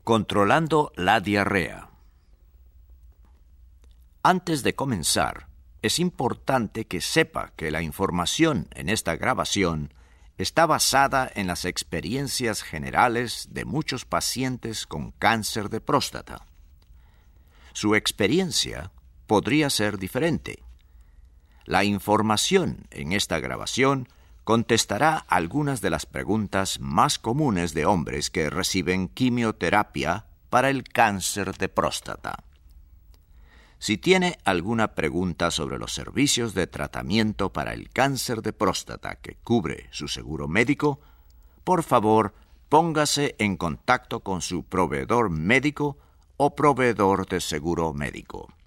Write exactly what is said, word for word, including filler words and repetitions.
Controlando la diarrea. Antes de comenzar, es importante que sepa que la información en esta grabación está basada en las experiencias generales de muchos pacientes con cáncer de próstata. Su experiencia podría ser diferente. La información en esta grabación contestará algunas de las preguntas más comunes de hombres que reciben quimioterapia para el cáncer de próstata. Si tiene alguna pregunta sobre los servicios de tratamiento para el cáncer de próstata que cubre su seguro médico, por favor, póngase en contacto con su proveedor médico o proveedor de seguro médico.